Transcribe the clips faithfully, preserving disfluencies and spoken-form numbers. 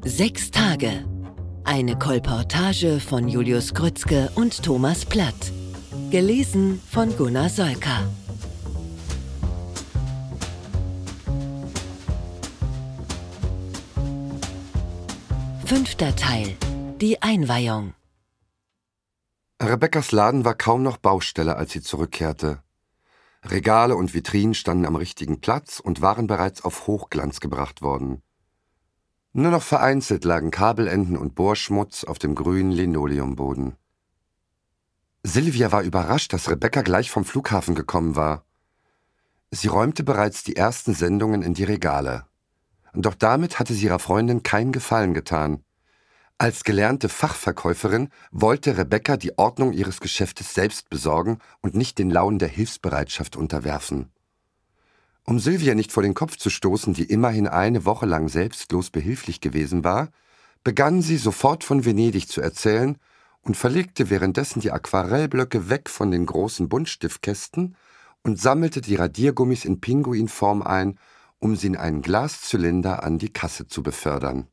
Sechs Tage. Eine Kolportage von Julius Grützke und Thomas Platt. Gelesen von Gunnar Solka. Fünfter Teil. Die Einweihung. Rebekkas Laden war kaum noch Baustelle, als sie zurückkehrte. Regale und Vitrinen standen am richtigen Platz und waren bereits auf Hochglanz gebracht worden. Nur noch vereinzelt lagen Kabelenden und Bohrschmutz auf dem grünen Linoleumboden. Silvia war überrascht, dass Rebekka gleich vom Flughafen gekommen war. Sie räumte bereits die ersten Sendungen in die Regale. Doch damit hatte sie ihrer Freundin keinen Gefallen getan. Als gelernte Fachverkäuferin wollte Rebekka die Ordnung ihres Geschäftes selbst besorgen und nicht den Launen der Hilfsbereitschaft unterwerfen. Um Silvia nicht vor den Kopf zu stoßen, die immerhin eine Woche lang selbstlos behilflich gewesen war, begann sie sofort von Venedig zu erzählen und verlegte währenddessen die Aquarellblöcke weg von den großen Buntstiftkästen und sammelte die Radiergummis in Pinguinform ein, um sie in einen Glaszylinder an die Kasse zu befördern.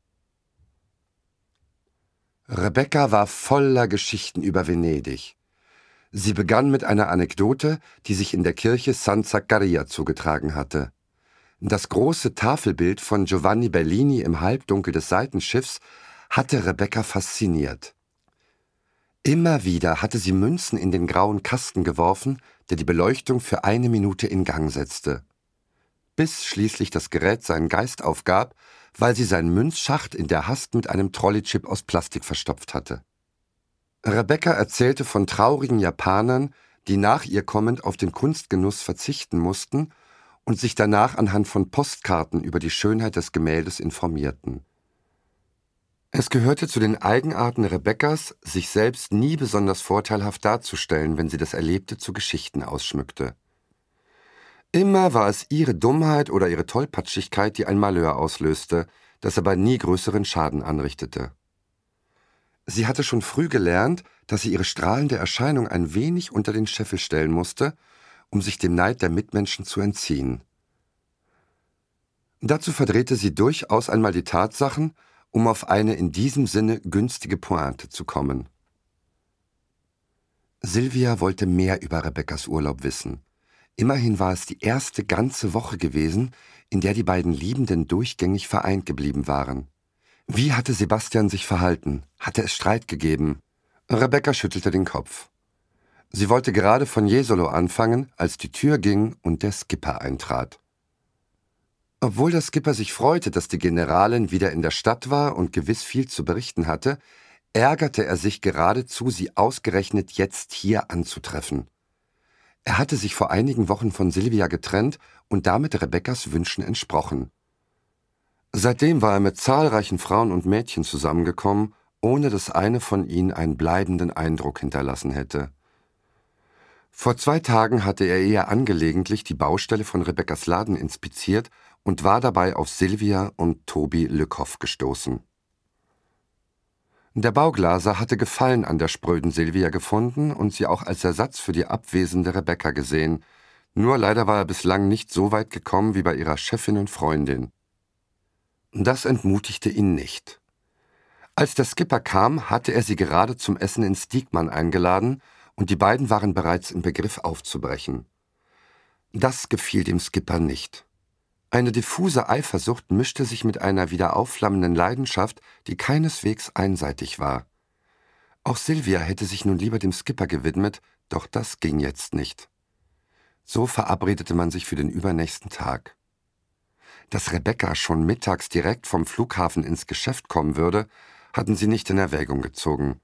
Rebekka war voller Geschichten über Venedig. Sie begann mit einer Anekdote, die sich in der Kirche San Zaccaria zugetragen hatte. Das große Tafelbild von Giovanni Bellini im Halbdunkel des Seitenschiffs hatte Rebekka fasziniert. Immer wieder hatte sie Münzen in den grauen Kasten geworfen, der die Beleuchtung für eine Minute in Gang setzte. Bis schließlich das Gerät seinen Geist aufgab, weil sie seinen Münzschacht in der Hast mit einem Trolleychip aus Plastik verstopft hatte. Rebekka erzählte von traurigen Japanern, die nach ihr kommend auf den Kunstgenuss verzichten mussten und sich danach anhand von Postkarten über die Schönheit des Gemäldes informierten. Es gehörte zu den Eigenarten Rebekkas, sich selbst nie besonders vorteilhaft darzustellen, wenn sie das Erlebte zu Geschichten ausschmückte. Immer war es ihre Dummheit oder ihre Tollpatschigkeit, die ein Malheur auslöste, das aber nie größeren Schaden anrichtete. Sie hatte schon früh gelernt, dass sie ihre strahlende Erscheinung ein wenig unter den Scheffel stellen musste, um sich dem Neid der Mitmenschen zu entziehen. Dazu verdrehte sie durchaus einmal die Tatsachen, um auf eine in diesem Sinne günstige Pointe zu kommen. Silvia wollte mehr über Rebekkas Urlaub wissen. Immerhin war es die erste ganze Woche gewesen, in der die beiden Liebenden durchgängig vereint geblieben waren. Wie hatte Sebastian sich verhalten? Hatte es Streit gegeben? Rebekka schüttelte den Kopf. Sie wollte gerade von Jesolo anfangen, als die Tür ging und der Skipper eintrat. Obwohl der Skipper sich freute, dass die Generalin wieder in der Stadt war und gewiss viel zu berichten hatte, ärgerte er sich geradezu, sie ausgerechnet jetzt hier anzutreffen. Er hatte sich vor einigen Wochen von Silvia getrennt und damit Rebekkas Wünschen entsprochen. Seitdem war er mit zahlreichen Frauen und Mädchen zusammengekommen, ohne dass eine von ihnen einen bleibenden Eindruck hinterlassen hätte. Vor zwei Tagen hatte er eher angelegentlich die Baustelle von Rebekkas Laden inspiziert und war dabei auf Silvia und Tobi Lückhoff gestoßen. Der Bauglaser hatte Gefallen an der spröden Silvia gefunden und sie auch als Ersatz für die abwesende Rebekka gesehen, nur leider war er bislang nicht so weit gekommen wie bei ihrer Chefin und Freundin. Das entmutigte ihn nicht. Als der Skipper kam, hatte er sie gerade zum Essen in Stiegmann eingeladen und die beiden waren bereits im Begriff aufzubrechen. Das gefiel dem Skipper nicht. Eine diffuse Eifersucht mischte sich mit einer wieder aufflammenden Leidenschaft, die keineswegs einseitig war. Auch Silvia hätte sich nun lieber dem Skipper gewidmet, doch das ging jetzt nicht. So verabredete man sich für den übernächsten Tag. Dass Rebekka schon mittags direkt vom Flughafen ins Geschäft kommen würde, hatten sie nicht in Erwägung gezogen.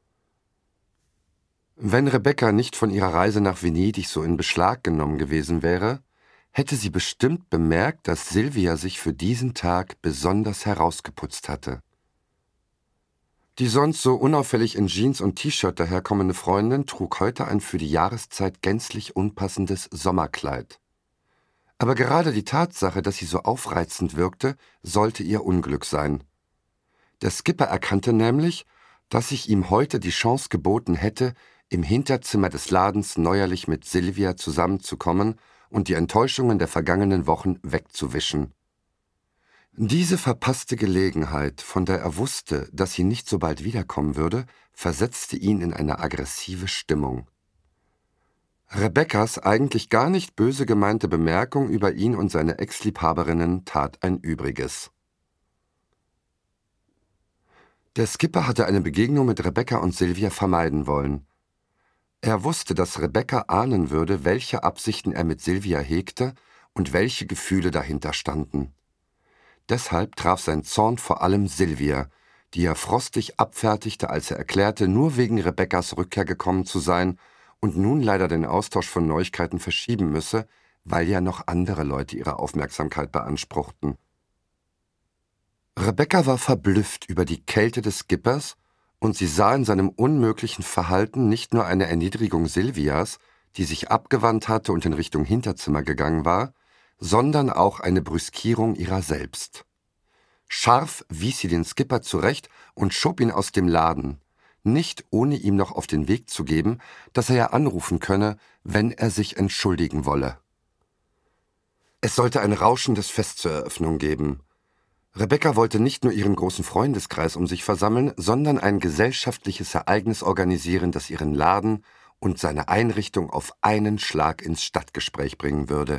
Wenn Rebekka nicht von ihrer Reise nach Venedig so in Beschlag genommen gewesen wäre, hätte sie bestimmt bemerkt, dass Silvia sich für diesen Tag besonders herausgeputzt hatte. Die sonst so unauffällig in Jeans und T-Shirt daherkommende Freundin trug heute ein für die Jahreszeit gänzlich unpassendes Sommerkleid. Aber gerade die Tatsache, dass sie so aufreizend wirkte, sollte ihr Unglück sein. Der Skipper erkannte nämlich, dass sich ihm heute die Chance geboten hätte, im Hinterzimmer des Ladens neuerlich mit Silvia zusammenzukommen und die Enttäuschungen der vergangenen Wochen wegzuwischen. Diese verpasste Gelegenheit, von der er wusste, dass sie nicht so bald wiederkommen würde, versetzte ihn in eine aggressive Stimmung. Rebekkas eigentlich gar nicht böse gemeinte Bemerkung über ihn und seine Ex-Liebhaberinnen tat ein Übriges. Der Skipper hatte eine Begegnung mit Rebekka und Sylvia vermeiden wollen. Er wusste, dass Rebekka ahnen würde, welche Absichten er mit Sylvia hegte und welche Gefühle dahinter standen. Deshalb traf sein Zorn vor allem Sylvia, die er frostig abfertigte, als er erklärte, nur wegen Rebekkas Rückkehr gekommen zu sein und nun leider den Austausch von Neuigkeiten verschieben müsse, weil ja noch andere Leute ihre Aufmerksamkeit beanspruchten. Rebekka war verblüfft über die Kälte des Skippers und sie sah in seinem unmöglichen Verhalten nicht nur eine Erniedrigung Sylvias, die sich abgewandt hatte und in Richtung Hinterzimmer gegangen war, sondern auch eine Brüskierung ihrer selbst. Scharf wies sie den Skipper zurecht und schob ihn aus dem Laden, nicht ohne ihm noch auf den Weg zu geben, dass er ja anrufen könne, wenn er sich entschuldigen wolle. Es sollte ein rauschendes Fest zur Eröffnung geben. Rebekka wollte nicht nur ihren großen Freundeskreis um sich versammeln, sondern ein gesellschaftliches Ereignis organisieren, das ihren Laden und seine Einrichtung auf einen Schlag ins Stadtgespräch bringen würde.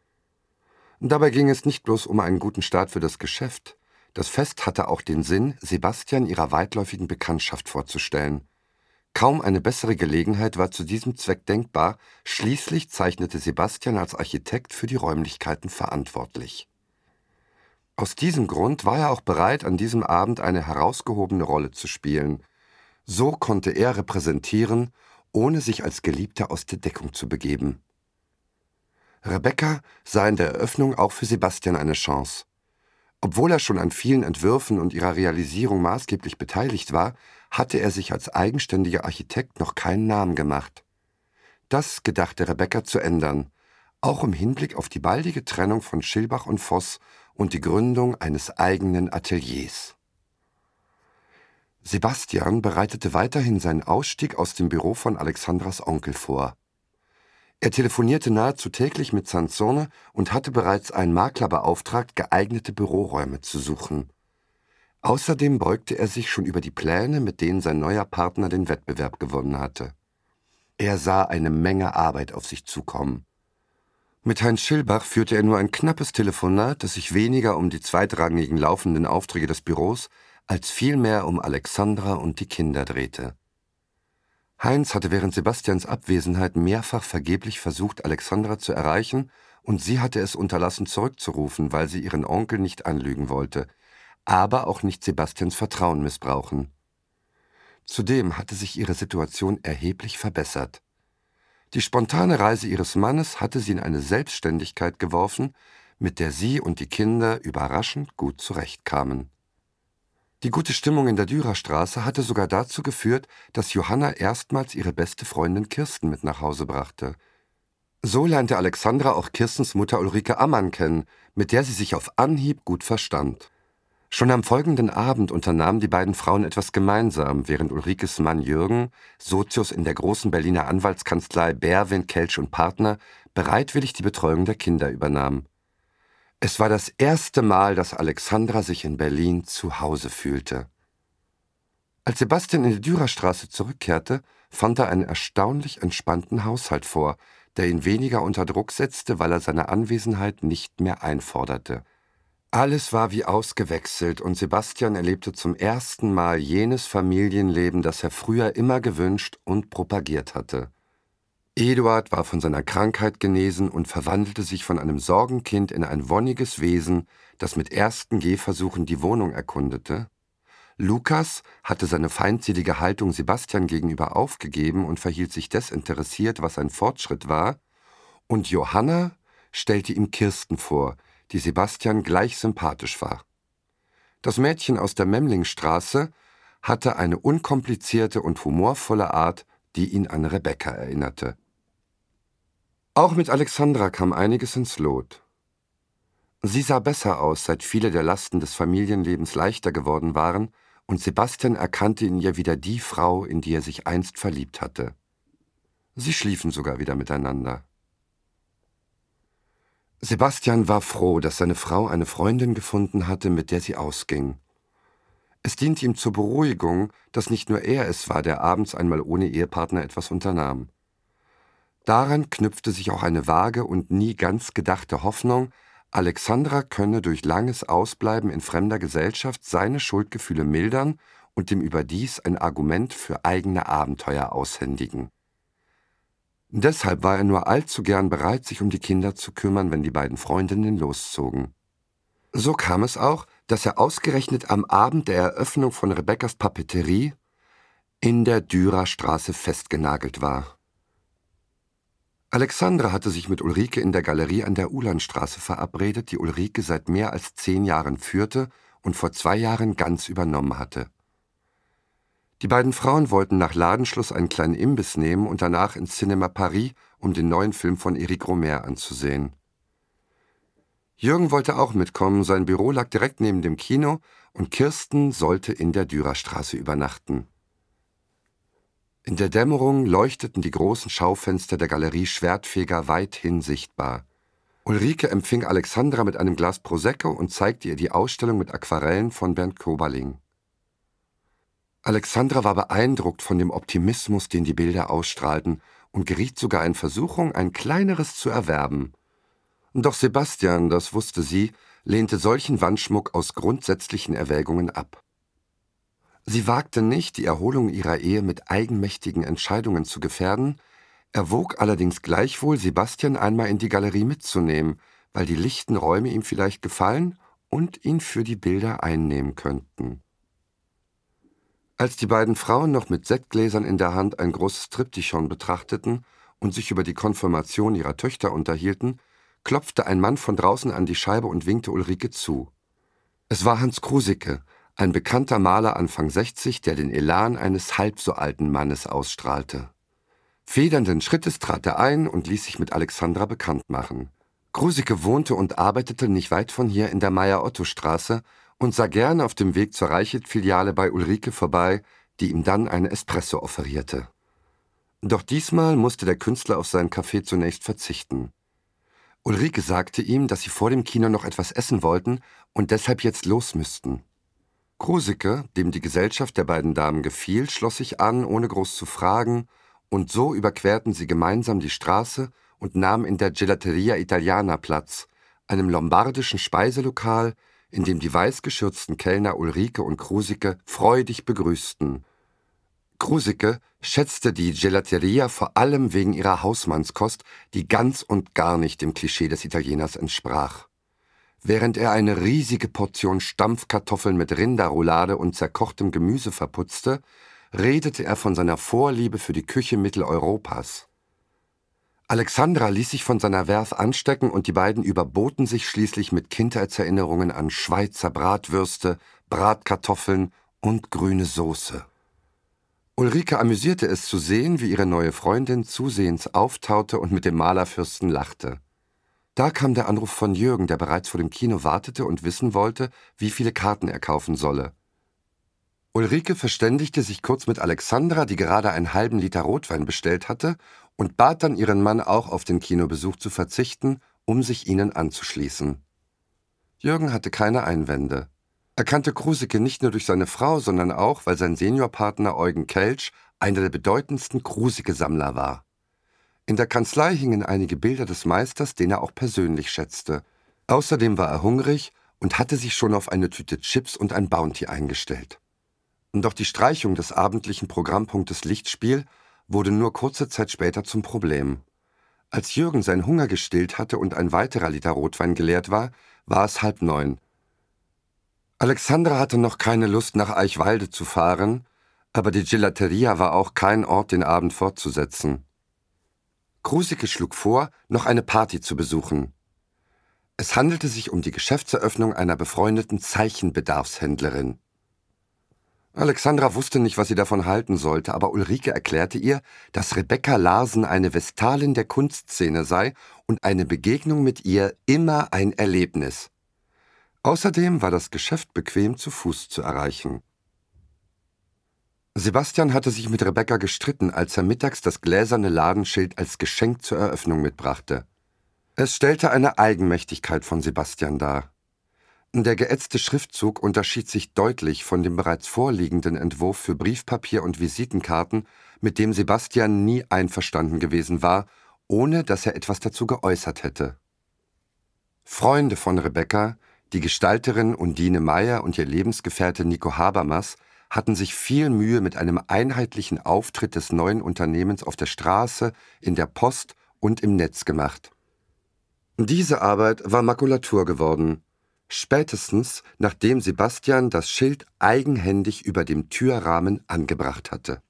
Dabei ging es nicht bloß um einen guten Start für das Geschäft. Das Fest hatte auch den Sinn, Sebastian ihrer weitläufigen Bekanntschaft vorzustellen. Kaum eine bessere Gelegenheit war zu diesem Zweck denkbar, schließlich zeichnete Sebastian als Architekt für die Räumlichkeiten verantwortlich. Aus diesem Grund war er auch bereit, an diesem Abend eine herausgehobene Rolle zu spielen. So konnte er repräsentieren, ohne sich als Geliebter aus der Deckung zu begeben. Rebekka sah in der Eröffnung auch für Sebastian eine Chance. Obwohl er schon an vielen Entwürfen und ihrer Realisierung maßgeblich beteiligt war, hatte er sich als eigenständiger Architekt noch keinen Namen gemacht. Das gedachte Rebekka zu ändern, auch im Hinblick auf die baldige Trennung von Schilbach und Voss und die Gründung eines eigenen Ateliers. Sebastian bereitete weiterhin seinen Ausstieg aus dem Büro von Alexandras Onkel vor. Er telefonierte nahezu täglich mit Sansone und hatte bereits einen Makler beauftragt, geeignete Büroräume zu suchen. Außerdem beugte er sich schon über die Pläne, mit denen sein neuer Partner den Wettbewerb gewonnen hatte. Er sah eine Menge Arbeit auf sich zukommen. Mit Heinz Schilbach führte er nur ein knappes Telefonat, das sich weniger um die zweitrangigen laufenden Aufträge des Büros als vielmehr um Alexandra und die Kinder drehte. Heinz hatte während Sebastians Abwesenheit mehrfach vergeblich versucht, Alexandra zu erreichen, und sie hatte es unterlassen, zurückzurufen, weil sie ihren Onkel nicht anlügen wollte, aber auch nicht Sebastians Vertrauen missbrauchen. Zudem hatte sich ihre Situation erheblich verbessert. Die spontane Reise ihres Mannes hatte sie in eine Selbstständigkeit geworfen, mit der sie und die Kinder überraschend gut zurechtkamen. Die gute Stimmung in der Dürerstraße hatte sogar dazu geführt, dass Johanna erstmals ihre beste Freundin Kirsten mit nach Hause brachte. So lernte Alexandra auch Kirstens Mutter Ulrike Ammann kennen, mit der sie sich auf Anhieb gut verstand. Schon am folgenden Abend unternahmen die beiden Frauen etwas gemeinsam, während Ulrikes Mann Jürgen, Sozius in der großen Berliner Anwaltskanzlei Berwin, Kelch und Partner, bereitwillig die Betreuung der Kinder übernahm. Es war das erste Mal, dass Alexandra sich in Berlin zu Hause fühlte. Als Sebastian in die Dürerstraße zurückkehrte, fand er einen erstaunlich entspannten Haushalt vor, der ihn weniger unter Druck setzte, weil er seine Anwesenheit nicht mehr einforderte. Alles war wie ausgewechselt und Sebastian erlebte zum ersten Mal jenes Familienleben, das er früher immer gewünscht und propagiert hatte. Eduard war von seiner Krankheit genesen und verwandelte sich von einem Sorgenkind in ein wonniges Wesen, das mit ersten Gehversuchen die Wohnung erkundete. Lukas hatte seine feindselige Haltung Sebastian gegenüber aufgegeben und verhielt sich desinteressiert, was ein Fortschritt war, und Johanna stellte ihm Kirsten vor, die Sebastian gleich sympathisch war. Das Mädchen aus der Memlingstraße hatte eine unkomplizierte und humorvolle Art, die ihn an Rebekka erinnerte. Auch mit Alexandra kam einiges ins Lot. Sie sah besser aus, seit viele der Lasten des Familienlebens leichter geworden waren, und Sebastian erkannte in ihr wieder die Frau, in die er sich einst verliebt hatte. Sie schliefen sogar wieder miteinander. Sebastian war froh, dass seine Frau eine Freundin gefunden hatte, mit der sie ausging. Es diente ihm zur Beruhigung, dass nicht nur er es war, der abends einmal ohne Ehepartner etwas unternahm. Daran knüpfte sich auch eine vage und nie ganz gedachte Hoffnung, Alexandra könne durch langes Ausbleiben in fremder Gesellschaft seine Schuldgefühle mildern und dem überdies ein Argument für eigene Abenteuer aushändigen. Deshalb war er nur allzu gern bereit, sich um die Kinder zu kümmern, wenn die beiden Freundinnen loszogen. So kam es auch, dass er ausgerechnet am Abend der Eröffnung von Rebekkas Papeterie in der Dürerstraße festgenagelt war. Alexandra hatte sich mit Ulrike in der Galerie an der Ulanstraße verabredet, die Ulrike seit mehr als zehn Jahren führte und vor zwei Jahren ganz übernommen hatte. Die beiden Frauen wollten nach Ladenschluss einen kleinen Imbiss nehmen und danach ins Cinema Paris, um den neuen Film von Éric Rohmer anzusehen. Jürgen wollte auch mitkommen, sein Büro lag direkt neben dem Kino und Kirsten sollte in der Dürerstraße übernachten. In der Dämmerung leuchteten die großen Schaufenster der Galerie Schwertfeger weithin sichtbar. Ulrike empfing Alexandra mit einem Glas Prosecco und zeigte ihr die Ausstellung mit Aquarellen von Bernd Koberling. Alexandra war beeindruckt von dem Optimismus, den die Bilder ausstrahlten, und geriet sogar in Versuchung, ein kleineres zu erwerben. Doch Sebastian, das wusste sie, lehnte solchen Wandschmuck aus grundsätzlichen Erwägungen ab. Sie wagte nicht, die Erholung ihrer Ehe mit eigenmächtigen Entscheidungen zu gefährden, erwog allerdings gleichwohl, Sebastian einmal in die Galerie mitzunehmen, weil die lichten Räume ihm vielleicht gefallen und ihn für die Bilder einnehmen könnten. Als die beiden Frauen noch mit Sektgläsern in der Hand ein großes Triptychon betrachteten und sich über die Konfirmation ihrer Töchter unterhielten, klopfte ein Mann von draußen an die Scheibe und winkte Ulrike zu. Es war Hans Krusicke, ein bekannter Maler Anfang sechzig, der den Elan eines halb so alten Mannes ausstrahlte. Federnden Schrittes trat er ein und ließ sich mit Alexandra bekannt machen. Krusicke wohnte und arbeitete nicht weit von hier in der Meier-Otto-Straße und sah gerne auf dem Weg zur Reichelt-Filiale bei Ulrike vorbei, die ihm dann eine Espresso offerierte. Doch diesmal musste der Künstler auf seinen Kaffee zunächst verzichten. Ulrike sagte ihm, dass sie vor dem Kino noch etwas essen wollten und deshalb jetzt los müssten. Krusicke, dem die Gesellschaft der beiden Damen gefiel, schloss sich an, ohne groß zu fragen, und so überquerten sie gemeinsam die Straße und nahmen in der Gelateria Italiana Platz, einem lombardischen Speiselokal, in dem die weißgeschürzten Kellner Ulrike und Krusicke freudig begrüßten. Krusicke schätzte die Gelateria vor allem wegen ihrer Hausmannskost, die ganz und gar nicht dem Klischee des Italieners entsprach. Während er eine riesige Portion Stampfkartoffeln mit Rinderroulade und zerkochtem Gemüse verputzte, redete er von seiner Vorliebe für die Küche Mitteleuropas. Alexandra ließ sich von seiner Werf anstecken und die beiden überboten sich schließlich mit Kindheitserinnerungen an Schweizer Bratwürste, Bratkartoffeln und grüne Soße. Ulrike amüsierte es zu sehen, wie ihre neue Freundin zusehends auftaute und mit dem Malerfürsten lachte. Da kam der Anruf von Jürgen, der bereits vor dem Kino wartete und wissen wollte, wie viele Karten er kaufen solle. Ulrike verständigte sich kurz mit Alexandra, die gerade einen halben Liter Rotwein bestellt hatte, und bat dann ihren Mann auch auf den Kinobesuch zu verzichten, um sich ihnen anzuschließen. Jürgen hatte keine Einwände. Er kannte Krusicke nicht nur durch seine Frau, sondern auch, weil sein Seniorpartner Eugen Kelch einer der bedeutendsten Krusicke-Sammler war. In der Kanzlei hingen einige Bilder des Meisters, den er auch persönlich schätzte. Außerdem war er hungrig und hatte sich schon auf eine Tüte Chips und ein Bounty eingestellt. Doch die Streichung des abendlichen Programmpunktes Lichtspiel wurde nur kurze Zeit später zum Problem. Als Jürgen seinen Hunger gestillt hatte und ein weiterer Liter Rotwein geleert war, war es halb neun. Alexandra hatte noch keine Lust, nach Eichwalde zu fahren, aber die Gelateria war auch kein Ort, den Abend fortzusetzen. Krusicke schlug vor, noch eine Party zu besuchen. Es handelte sich um die Geschäftseröffnung einer befreundeten Zeichenbedarfshändlerin. Alexandra wusste nicht, was sie davon halten sollte, aber Ulrike erklärte ihr, dass Rebekka Larsen eine Vestalin der Kunstszene sei und eine Begegnung mit ihr immer ein Erlebnis. Außerdem war das Geschäft bequem zu Fuß zu erreichen. Sebastian hatte sich mit Rebekka gestritten, als er mittags das gläserne Ladenschild als Geschenk zur Eröffnung mitbrachte. Es stellte eine Eigenmächtigkeit von Sebastian dar. Der geätzte Schriftzug unterschied sich deutlich von dem bereits vorliegenden Entwurf für Briefpapier und Visitenkarten, mit dem Sebastian nie einverstanden gewesen war, ohne dass er etwas dazu geäußert hätte. Freunde von Rebecca, die Gestalterin Undine Meier und ihr Lebensgefährte Nico Habermas, hatten sich viel Mühe mit einem einheitlichen Auftritt des neuen Unternehmens auf der Straße, in der Post und im Netz gemacht. Diese Arbeit war Makulatur geworden, spätestens nachdem Sebastian das Schild eigenhändig über dem Türrahmen angebracht hatte.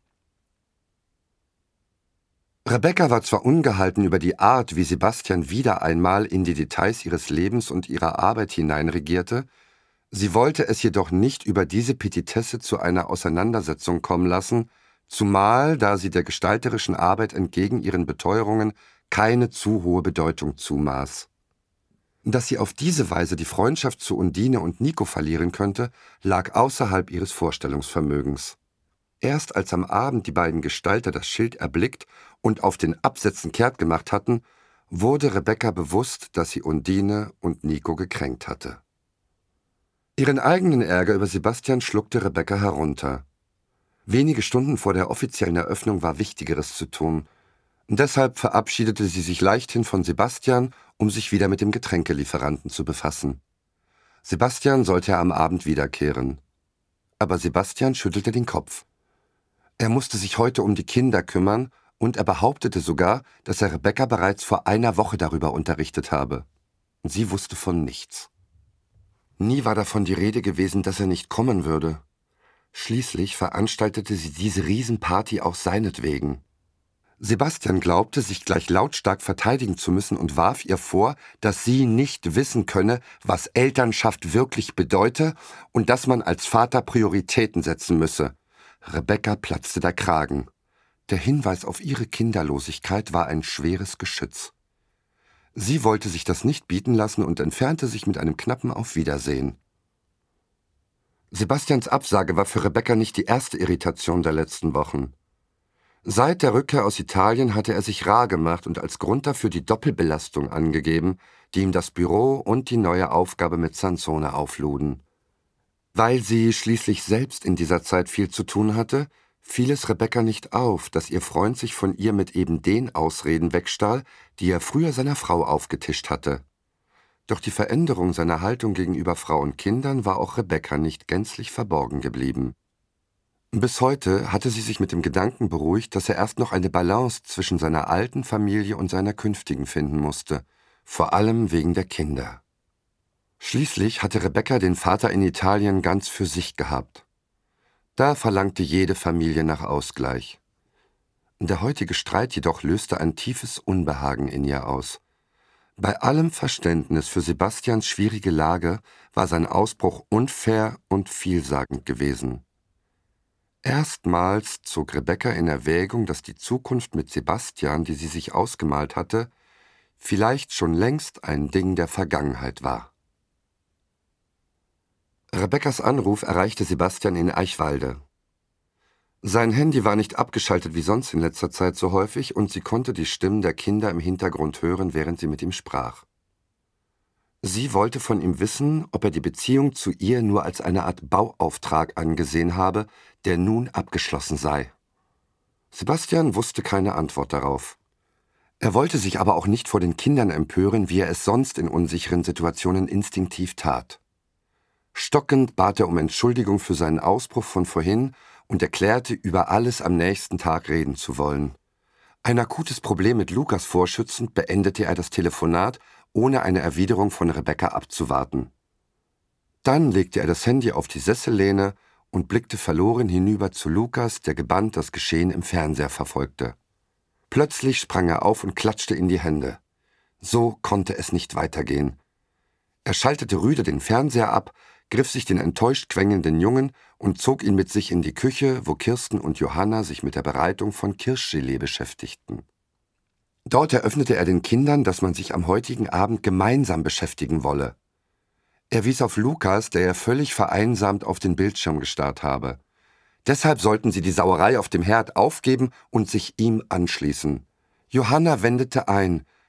Rebecca war zwar ungehalten über die Art, wie Sebastian wieder einmal in die Details ihres Lebens und ihrer Arbeit hineinregierte, sie wollte es jedoch nicht über diese Petitesse zu einer Auseinandersetzung kommen lassen, zumal da sie der gestalterischen Arbeit entgegen ihren Beteuerungen keine zu hohe Bedeutung zumaß. Dass sie auf diese Weise die Freundschaft zu Undine und Nico verlieren könnte, lag außerhalb ihres Vorstellungsvermögens. Erst als am Abend die beiden Gestalter das Schild erblickt und auf den Absätzen kehrt gemacht hatten, wurde Rebecca bewusst, dass sie Undine und Nico gekränkt hatte. Ihren eigenen Ärger über Sebastian schluckte Rebecca herunter. Wenige Stunden vor der offiziellen Eröffnung war Wichtigeres zu tun. Deshalb verabschiedete sie sich leichthin von Sebastian, um sich wieder mit dem Getränkelieferanten zu befassen. Sebastian sollte am Abend wiederkehren. Aber Sebastian schüttelte den Kopf. Er musste sich heute um die Kinder kümmern und er behauptete sogar, dass er Rebecca bereits vor einer Woche darüber unterrichtet habe. Sie wusste von nichts. Nie war davon die Rede gewesen, dass er nicht kommen würde. Schließlich veranstaltete sie diese Riesenparty auch seinetwegen. Sebastian glaubte, sich gleich lautstark verteidigen zu müssen und warf ihr vor, dass sie nicht wissen könne, was Elternschaft wirklich bedeute und dass man als Vater Prioritäten setzen müsse. Rebecca platzte der Kragen. Der Hinweis auf ihre Kinderlosigkeit war ein schweres Geschütz. Sie wollte sich das nicht bieten lassen und entfernte sich mit einem knappen Auf Wiedersehen. Sebastians Absage war für Rebecca nicht die erste Irritation der letzten Wochen. Seit der Rückkehr aus Italien hatte er sich rar gemacht und als Grund dafür die Doppelbelastung angegeben, die ihm das Büro und die neue Aufgabe mit Sansone aufluden. Weil sie schließlich selbst in dieser Zeit viel zu tun hatte, fiel es Rebecca nicht auf, dass ihr Freund sich von ihr mit eben den Ausreden wegstahl, die er früher seiner Frau aufgetischt hatte. Doch die Veränderung seiner Haltung gegenüber Frau und Kindern war auch Rebecca nicht gänzlich verborgen geblieben. Bis heute hatte sie sich mit dem Gedanken beruhigt, dass er erst noch eine Balance zwischen seiner alten Familie und seiner künftigen finden musste, vor allem wegen der Kinder. Schließlich hatte Rebecca den Vater in Italien ganz für sich gehabt. Da verlangte jede Familie nach Ausgleich. Der heutige Streit jedoch löste ein tiefes Unbehagen in ihr aus. Bei allem Verständnis für Sebastians schwierige Lage war sein Ausbruch unfair und vielsagend gewesen. Erstmals zog Rebecca in Erwägung, dass die Zukunft mit Sebastian, die sie sich ausgemalt hatte, vielleicht schon längst ein Ding der Vergangenheit war. Rebeccas Anruf erreichte Sebastian in Eichwalde. Sein Handy war nicht abgeschaltet wie sonst in letzter Zeit so häufig und sie konnte die Stimmen der Kinder im Hintergrund hören, während sie mit ihm sprach. Sie wollte von ihm wissen, ob er die Beziehung zu ihr nur als eine Art Bauauftrag angesehen habe, der nun abgeschlossen sei. Sebastian wusste keine Antwort darauf. Er wollte sich aber auch nicht vor den Kindern empören, wie er es sonst in unsicheren Situationen instinktiv tat. Stockend bat er um Entschuldigung für seinen Ausbruch von vorhin und erklärte, über alles am nächsten Tag reden zu wollen. Ein akutes Problem mit Lukas vorschützend beendete er das Telefonat, ohne eine Erwiderung von Rebecca abzuwarten. Dann legte er das Handy auf die Sessellehne und blickte verloren hinüber zu Lukas, der gebannt das Geschehen im Fernseher verfolgte. Plötzlich sprang er auf und klatschte in die Hände. So konnte es nicht weitergehen. Er schaltete rüde den Fernseher ab, griff sich den enttäuscht quengelnden Jungen und zog ihn mit sich in die Küche, wo Kirsten und Johanna sich mit der Bereitung von Kirschgelee beschäftigten. Dort eröffnete er den Kindern, dass man sich am heutigen Abend gemeinsam beschäftigen wolle. Er wies auf Lukas, der er völlig vereinsamt auf den Bildschirm gestarrt habe. Deshalb sollten sie die Sauerei auf dem Herd aufgeben und sich ihm anschließen. Johanna wendete ein,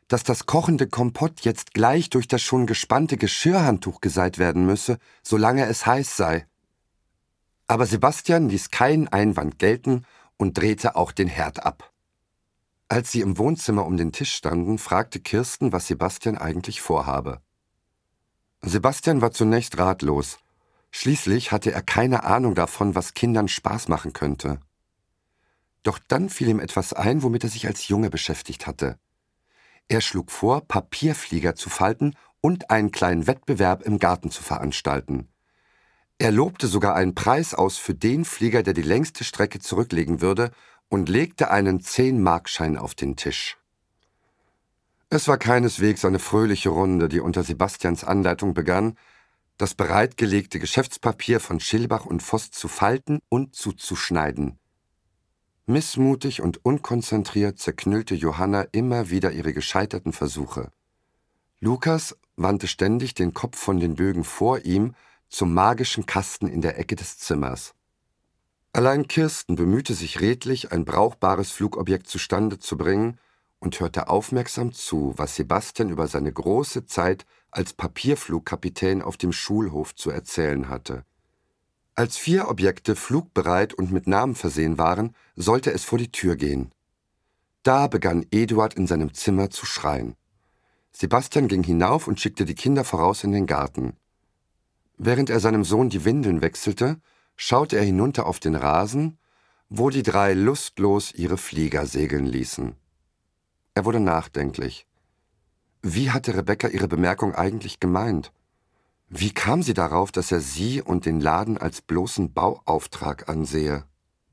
dass das kochende Kompott jetzt gleich durch das schon gespannte Geschirrhandtuch geseit werden müsse, solange es heiß sei. Aber Sebastian ließ keinen Einwand gelten und drehte auch den Herd ab. Als sie im Wohnzimmer um den Tisch standen, fragte Kirsten, was Sebastian eigentlich vorhabe. Sebastian war zunächst ratlos. Schließlich hatte er keine Ahnung davon, was Kindern Spaß machen könnte. Doch dann fiel ihm etwas ein, womit er sich als Junge beschäftigt hatte. Er schlug vor, Papierflieger zu falten und einen kleinen Wettbewerb im Garten zu veranstalten. Er lobte sogar einen Preis aus für den Flieger, der die längste Strecke zurücklegen würde, und legte einen zehn-Markschein auf den Tisch. Es war keineswegs eine fröhliche Runde, die unter Sebastians Anleitung begann, das bereitgelegte Geschäftspapier von Schilbach und Voß zu falten und zuzuschneiden. Missmutig und unkonzentriert zerknüllte Johanna immer wieder ihre gescheiterten Versuche. Lukas wandte ständig den Kopf von den Bögen vor ihm zum magischen Kasten in der Ecke des Zimmers. Allein Kirsten bemühte sich redlich, ein brauchbares Flugobjekt zustande zu bringen und hörte aufmerksam zu, was Sebastian über seine große Zeit als Papierflugkapitän auf dem Schulhof zu erzählen hatte. Als vier Objekte flugbereit und mit Namen versehen waren, sollte es vor die Tür gehen. Da begann Eduard in seinem Zimmer zu schreien. Sebastian ging hinauf und schickte die Kinder voraus in den Garten. Während er seinem Sohn die Windeln wechselte, schaute er hinunter auf den Rasen, wo die drei lustlos ihre Flieger segeln ließen. Er wurde nachdenklich. Wie hatte Rebecca ihre Bemerkung eigentlich gemeint? Wie kam sie darauf, dass er sie und den Laden als bloßen Bauauftrag ansehe?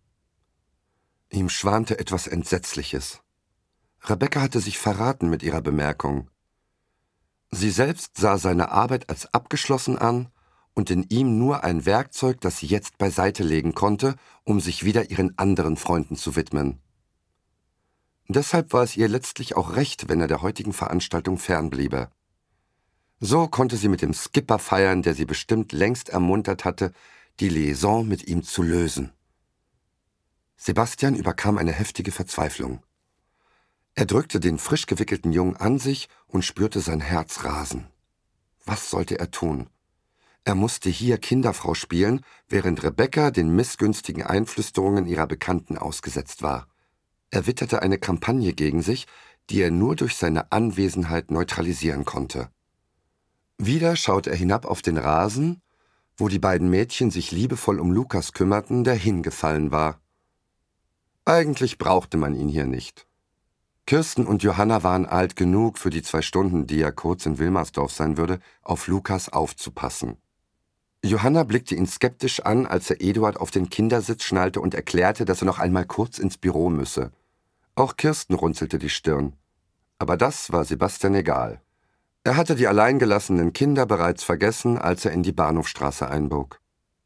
Ihm schwante etwas Entsetzliches. Rebecca hatte sich verraten mit ihrer Bemerkung. Sie selbst sah seine Arbeit als abgeschlossen an und in ihm nur ein Werkzeug, das sie jetzt beiseite legen konnte, um sich wieder ihren anderen Freunden zu widmen. Deshalb war es ihr letztlich auch recht, wenn er der heutigen Veranstaltung fernbliebe. So konnte sie mit dem Skipper feiern, der sie bestimmt längst ermuntert hatte, die Liaison mit ihm zu lösen. Sebastian überkam eine heftige Verzweiflung. Er drückte den frisch gewickelten Jungen an sich und spürte sein Herz rasen. Was sollte er tun? Er musste hier Kinderfrau spielen, während Rebecca den missgünstigen Einflüsterungen ihrer Bekannten ausgesetzt war. Er witterte eine Kampagne gegen sich, die er nur durch seine Anwesenheit neutralisieren konnte. Wieder schaute er hinab auf den Rasen, wo die beiden Mädchen sich liebevoll um Lukas kümmerten, der hingefallen war. Eigentlich brauchte man ihn hier nicht. Kirsten und Johanna waren alt genug, für die zwei Stunden, die er kurz in Wilmersdorf sein würde, auf Lukas aufzupassen. Johanna blickte ihn skeptisch an, als er Eduard auf den Kindersitz schnallte und erklärte, dass er noch einmal kurz ins Büro müsse. Auch Kirsten runzelte die Stirn. Aber das war Sebastian egal. Er hatte die alleingelassenen Kinder bereits vergessen, als er in die Bahnhofstraße einbog.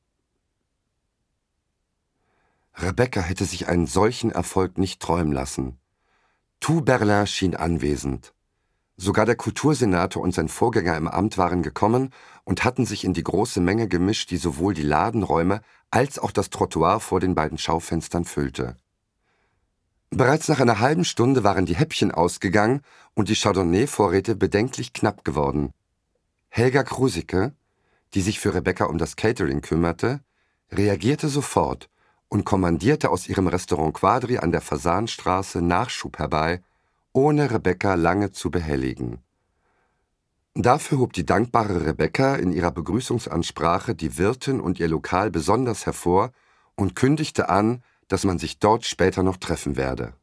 Rebecca hätte sich einen solchen Erfolg nicht träumen lassen. Tout Berlin schien anwesend. Sogar der Kultursenator und sein Vorgänger im Amt waren gekommen und hatten sich in die große Menge gemischt, die sowohl die Ladenräume als auch das Trottoir vor den beiden Schaufenstern füllte. Bereits nach einer halben Stunde waren die Häppchen ausgegangen und die Chardonnay-Vorräte bedenklich knapp geworden. Helga Krusicke, die sich für Rebecca um das Catering kümmerte, reagierte sofort und kommandierte aus ihrem Restaurant Quadri an der Fasanstraße Nachschub herbei, ohne Rebecca lange zu behelligen. Dafür hob die dankbare Rebecca in ihrer Begrüßungsansprache die Wirtin und ihr Lokal besonders hervor und kündigte an, dass man sich dort später noch treffen werde.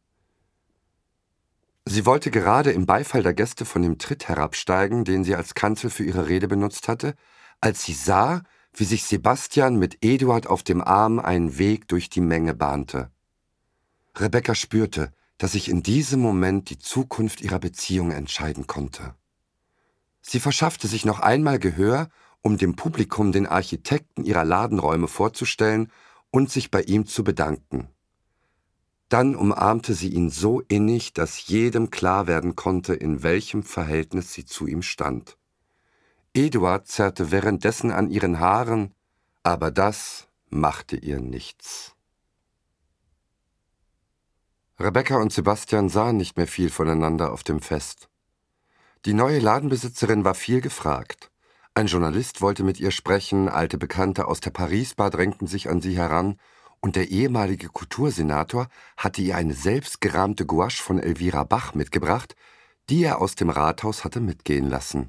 Sie wollte gerade im Beifall der Gäste von dem Tritt herabsteigen, den sie als Kanzel für ihre Rede benutzt hatte, als sie sah, wie sich Sebastian mit Eduard auf dem Arm einen Weg durch die Menge bahnte. Rebecca spürte, dass sich in diesem Moment die Zukunft ihrer Beziehung entscheiden konnte. Sie verschaffte sich noch einmal Gehör, um dem Publikum den Architekten ihrer Ladenräume vorzustellen und sich bei ihm zu bedanken. Dann umarmte sie ihn so innig, dass jedem klar werden konnte, in welchem Verhältnis sie zu ihm stand. Eduard zerrte währenddessen an ihren Haaren, aber das machte ihr nichts. Rebecca und Sebastian sahen nicht mehr viel voneinander auf dem Fest. Die neue Ladenbesitzerin war viel gefragt. Ein Journalist wollte mit ihr sprechen, alte Bekannte aus der Paris-Bar drängten sich an sie heran und der ehemalige Kultursenator hatte ihr eine selbstgerahmte Gouache von Elvira Bach mitgebracht, die er aus dem Rathaus hatte mitgehen lassen.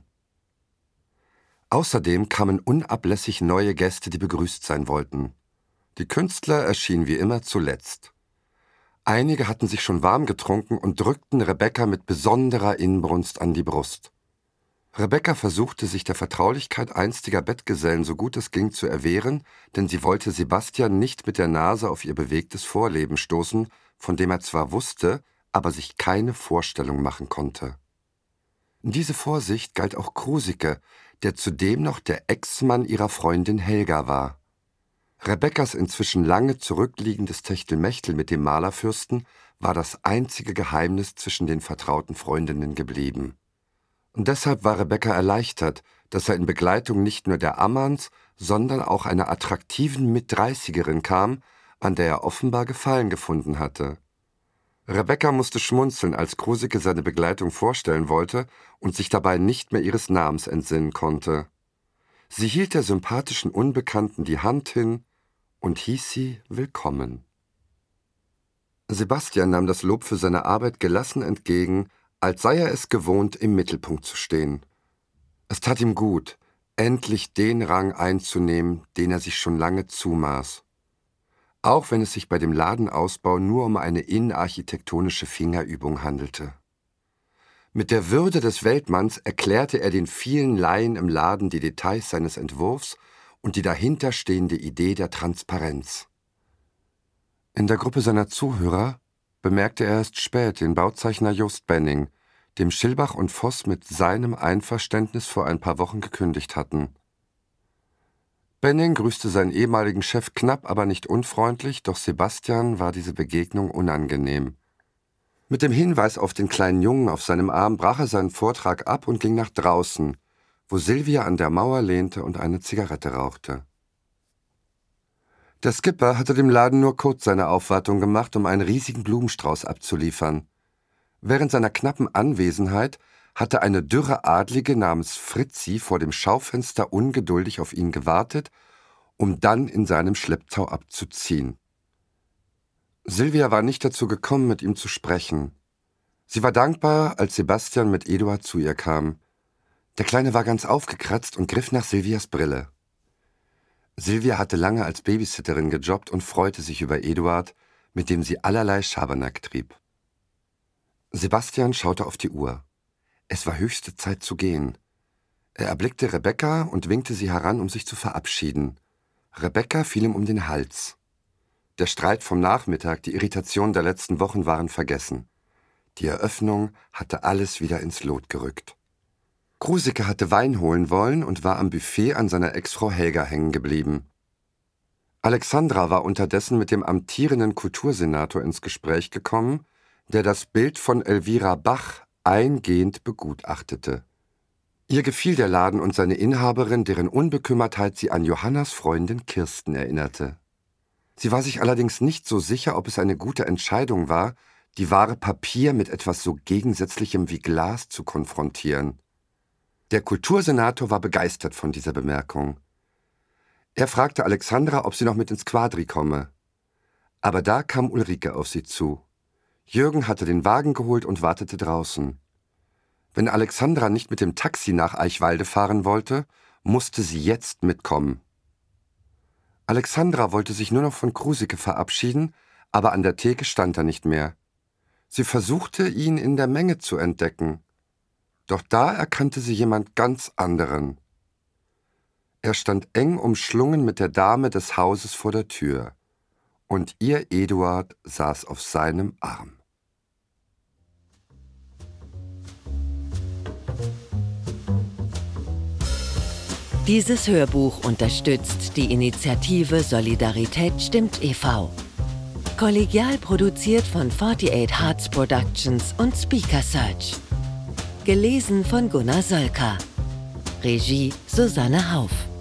Außerdem kamen unablässig neue Gäste, die begrüßt sein wollten. Die Künstler erschienen wie immer zuletzt. Einige hatten sich schon warm getrunken und drückten Rebecca mit besonderer Inbrunst an die Brust. Rebecca versuchte, sich der Vertraulichkeit einstiger Bettgesellen so gut es ging zu erwehren, denn sie wollte Sebastian nicht mit der Nase auf ihr bewegtes Vorleben stoßen, von dem er zwar wusste, aber sich keine Vorstellung machen konnte. Diese Vorsicht galt auch Krusike, der zudem noch der Ex-Mann ihrer Freundin Helga war. Rebeccas inzwischen lange zurückliegendes Techtelmechtel mit dem Malerfürsten war das einzige Geheimnis zwischen den vertrauten Freundinnen geblieben. Und deshalb war Rebecca erleichtert, dass er in Begleitung nicht nur der Ammanns, sondern auch einer attraktiven Mitdreißigerin kam, an der er offenbar Gefallen gefunden hatte. Rebecca musste schmunzeln, als Krusike seine Begleitung vorstellen wollte und sich dabei nicht mehr ihres Namens entsinnen konnte. Sie hielt der sympathischen Unbekannten die Hand hin und hieß sie willkommen. Sebastian nahm das Lob für seine Arbeit gelassen entgegen, als sei er es gewohnt, im Mittelpunkt zu stehen. Es tat ihm gut, endlich den Rang einzunehmen, den er sich schon lange zumaß. Auch wenn es sich bei dem Ladenausbau nur um eine innenarchitektonische Fingerübung handelte. Mit der Würde des Weltmanns erklärte er den vielen Laien im Laden die Details seines Entwurfs und die dahinterstehende Idee der Transparenz. In der Gruppe seiner Zuhörer bemerkte er erst spät den Bauzeichner Jost Benning, dem Schilbach und Voss mit seinem Einverständnis vor ein paar Wochen gekündigt hatten. Benning grüßte seinen ehemaligen Chef knapp, aber nicht unfreundlich, doch Sebastian war diese Begegnung unangenehm. Mit dem Hinweis auf den kleinen Jungen auf seinem Arm brach er seinen Vortrag ab und ging nach draußen, wo Silvia an der Mauer lehnte und eine Zigarette rauchte. Der Skipper hatte dem Laden nur kurz seine Aufwartung gemacht, um einen riesigen Blumenstrauß abzuliefern. Während seiner knappen Anwesenheit hatte eine dürre Adlige namens Fritzi vor dem Schaufenster ungeduldig auf ihn gewartet, um dann in seinem Schlepptau abzuziehen. Silvia war nicht dazu gekommen, mit ihm zu sprechen. Sie war dankbar, als Sebastian mit Eduard zu ihr kam. Der Kleine war ganz aufgekratzt und griff nach Silvias Brille. Silvia hatte lange als Babysitterin gejobbt und freute sich über Eduard, mit dem sie allerlei Schabernack trieb. Sebastian schaute auf die Uhr. Es war höchste Zeit zu gehen. Er erblickte Rebecca und winkte sie heran, um sich zu verabschieden. Rebecca fiel ihm um den Hals. Der Streit vom Nachmittag, die Irritation der letzten Wochen waren vergessen. Die Eröffnung hatte alles wieder ins Lot gerückt. Krusike hatte Wein holen wollen und war am Buffet an seiner Ex-Frau Helga hängen geblieben. Alexandra war unterdessen mit dem amtierenden Kultursenator ins Gespräch gekommen, der das Bild von Elvira Bach eingehend begutachtete. Ihr gefiel der Laden und seine Inhaberin, deren Unbekümmertheit sie an Johannas Freundin Kirsten erinnerte. Sie war sich allerdings nicht so sicher, ob es eine gute Entscheidung war, die Ware Papier mit etwas so Gegensätzlichem wie Glas zu konfrontieren. Der Kultursenator war begeistert von dieser Bemerkung. Er fragte Alexandra, ob sie noch mit ins Quadri komme. Aber da kam Ulrike auf sie zu. Jürgen hatte den Wagen geholt und wartete draußen. Wenn Alexandra nicht mit dem Taxi nach Eichwalde fahren wollte, musste sie jetzt mitkommen. Alexandra wollte sich nur noch von Krusike verabschieden, aber an der Theke stand er nicht mehr. Sie versuchte, ihn in der Menge zu entdecken. Doch da erkannte sie jemand ganz anderen. Er stand eng umschlungen mit der Dame des Hauses vor der Tür, und ihr Eduard saß auf seinem Arm. Dieses Hörbuch unterstützt die Initiative Solidarität stimmt e V Kollegial produziert von achtundvierzig Hearts Productions und Speaker Search. Gelesen von Gunnar Solka. Regie Susanne Hauf.